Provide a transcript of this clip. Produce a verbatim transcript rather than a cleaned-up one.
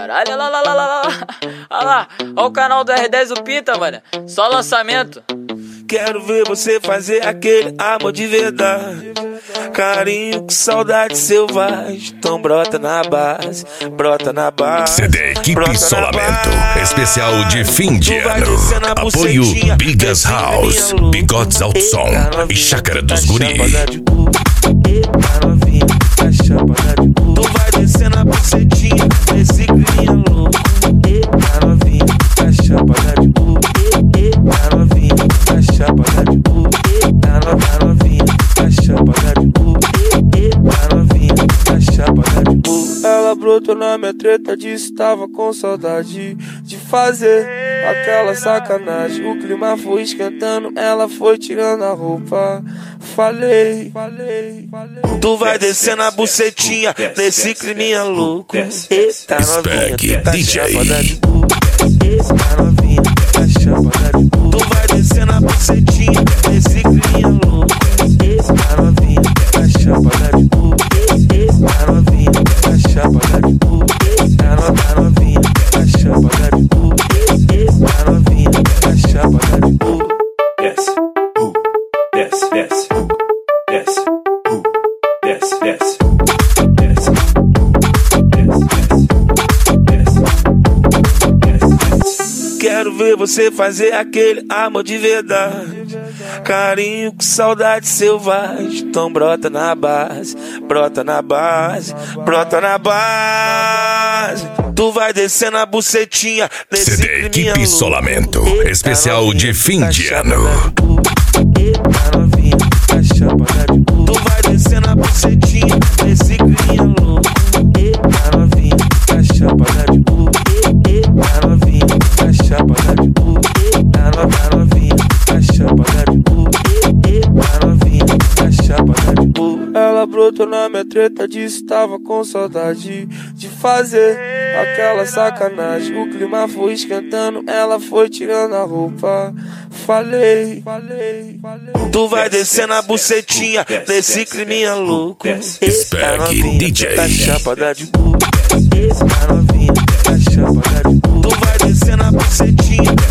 caralho. Olha lá, lá, lá, lá, lá. Olha lá, olha o canal do R dez do Pinta, mano. Só lançamento. Quero ver você fazer aquele amor de verdade. Carinho com saudade selvagem. Então brota na base, brota na base. C D Equipe Isolamento especial de fim de ano. Apoio Bigas House, Bigodes Alto Som e Chácara dos Guri. Tu vai descendo a bucetinha nesse clima louco. Tá novinha, tá chapada de cu. Tá novinha, tá chapada de cu. Tá novinha, tá chapada de cu. Tá novinha, tá chapada de cu. Ela brotou na minha treta, disse tava com saudade de fazer aquela sacanagem. O clima foi esquentando, ela foi tirando a roupa. Falei, falei, falei. Tu vai descendo a bucetinha nesse climinha louco. Tá novinha, tá chapada de cu. Tá novinha, tá chapada de cu. Tu vai descendo a bucetinha nesse climinha louco. Tá novinha, tá chapada de cu. Tá novinha, tá chapada de cu. Tá novinha, tá chapada de cu. Tá novinha, tá chapada de cu. Yes, ooh, yes, yes. Yes, ooh, yes, yes, yes, yes, yes, yes. Quero ver você fazer aquele amor de verdade. Carinho com saudade selvagem. Então brota na base, brota na base, brota na base. Tu vai descendo a bucetinha nesse C D Equipe Isolamento especial de fim de ano. Tá novinha, tá chapada de cu. Tu vai descendo a bucetinha nesse clima louco. Tá novinha, tá chapada de cu. Tá novinha, tá chapada de cu. Tá novinha, tá chapada de cu. Tá novinha, tá chapada de cu. Ela brotou na minha treta, disse tava com saudade de fazer aquela sacanagem. O clima foi esquentando, ela foi tirando a roupa. Falei, falei, falei. Tu vai descendo a bucetinha nesse climinha louco. Tá novinha, D J. tá chapada de cu. Tá novinha, tá chapada de cu. Tu vai descendo a bucetinha